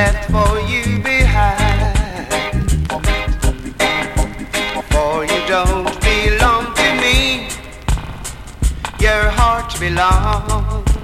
left for you behind. For you don't belong to me, your heart belongs